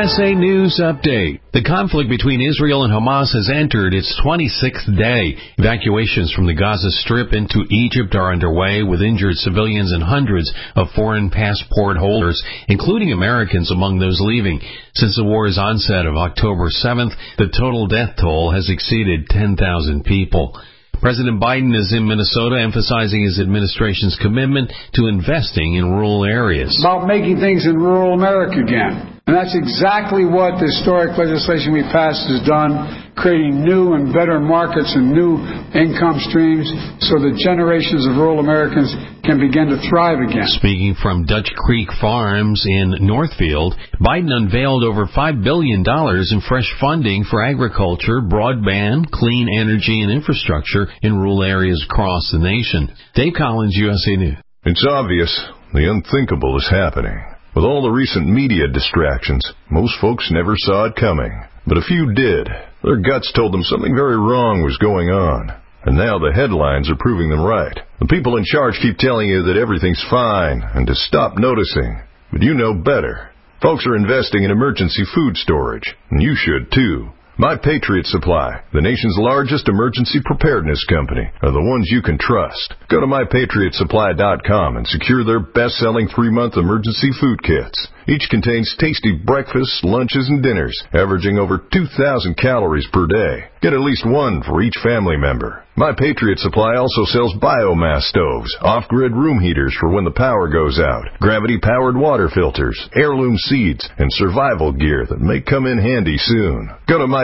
USA News Update. The conflict between Israel and Hamas has entered its 26th day. Evacuations from the Gaza Strip into Egypt are underway, with injured civilians and hundreds of foreign passport holders, including Americans, among those leaving. Since the war's onset of October 7th, the total death toll has exceeded 10,000 people. President Biden is in Minnesota, emphasizing his administration's commitment to investing in rural areas. About making things in rural America again. And that's exactly what the historic legislation we passed has done, creating new and better markets and new income streams so that generations of rural Americans can begin to thrive again. Speaking from Dutch Creek Farms in Northfield, Biden unveiled over $5 billion in fresh funding for agriculture, broadband, clean energy, and infrastructure in rural areas across the nation. Dave Collins, USA News. It's obvious the unthinkable is happening. With all the recent media distractions, most folks never saw it coming. But a few did. Their guts told them something very wrong was going on. And now the headlines are proving them right. The people in charge keep telling you that everything's fine and to stop noticing. But you know better. Folks are investing in emergency food storage, and you should too. My Patriot Supply, the nation's largest emergency preparedness company, are the ones you can trust. Go to MyPatriotSupply.com and secure their best-selling 3-month emergency food kits. Each contains tasty breakfasts, lunches, and dinners, averaging over 2,000 calories per day. Get at least one for each family member. My Patriot Supply also sells biomass stoves, off-grid room heaters for when the power goes out, gravity-powered water filters, heirloom seeds, and survival gear that may come in handy soon. Go to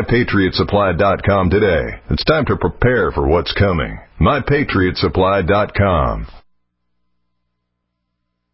MyPatriotSupply.com today. It's time to prepare for what's coming. MyPatriotSupply.com.